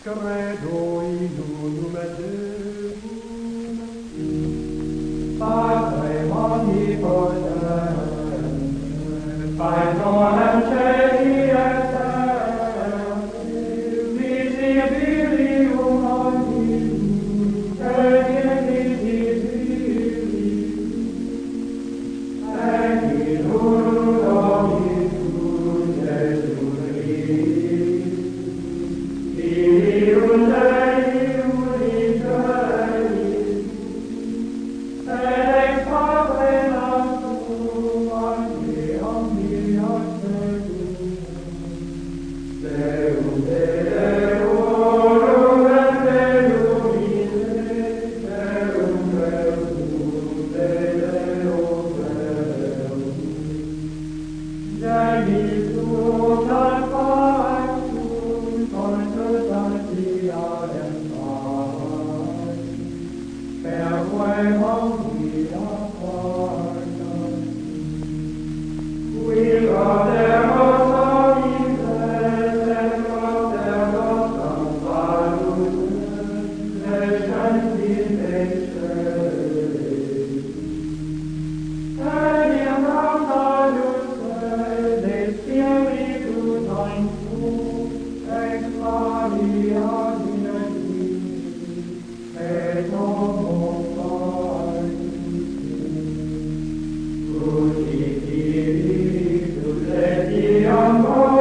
Credo in un nome Deum, Padre onnipotente, Patronem Celi et terra, visibilium omnium, et invisibilis, et in unum Dominum Jesum Christum, Filium Dei uniceris, et ex Padre nostrum ante omnia secula, Deum Deorum et Deum Ille, Deum Deum Deum Deum, Genitus et Patrus consus sanctiorem Pars, per quae omnia portas, qui rodemus omnises et rodemus salutes, descentis ex celis. Et in salus de Spiritus Sanctus, ex Maria Virginis, et homo crucifixitus et iam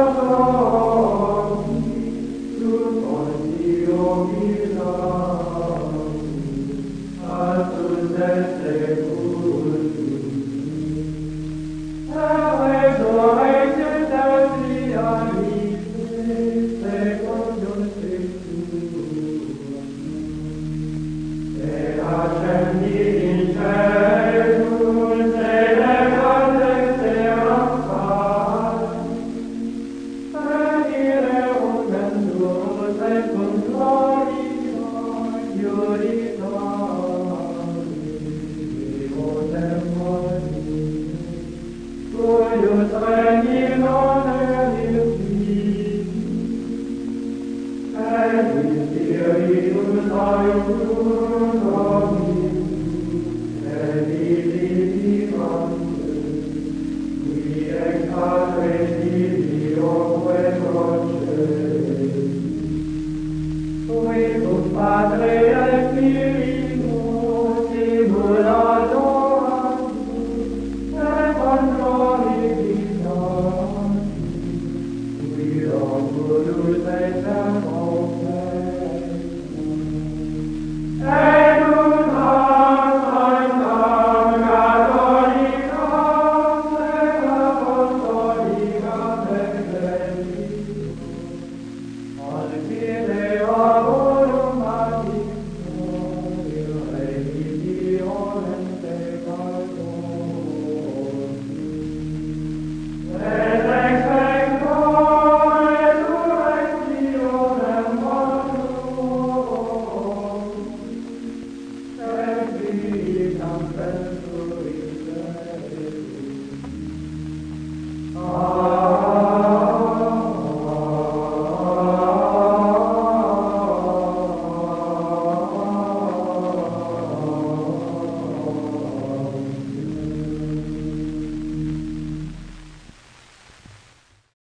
post sub Pontio Pilatus, astus et sepultus, resurrected tertia vitis secundum scripturam, et ascendit in caelum, sedecat exteram pars, et ireum venturus et cum gloria iudicaris, evotem Domini, cuius regni non elis, et in Spiritus Sanctus Dominus, et vivificantes, qui ex Patris filioque procedes, qui cum Patre et Filius simuladoratus, et glorificatus, qui oculus et perfectus, et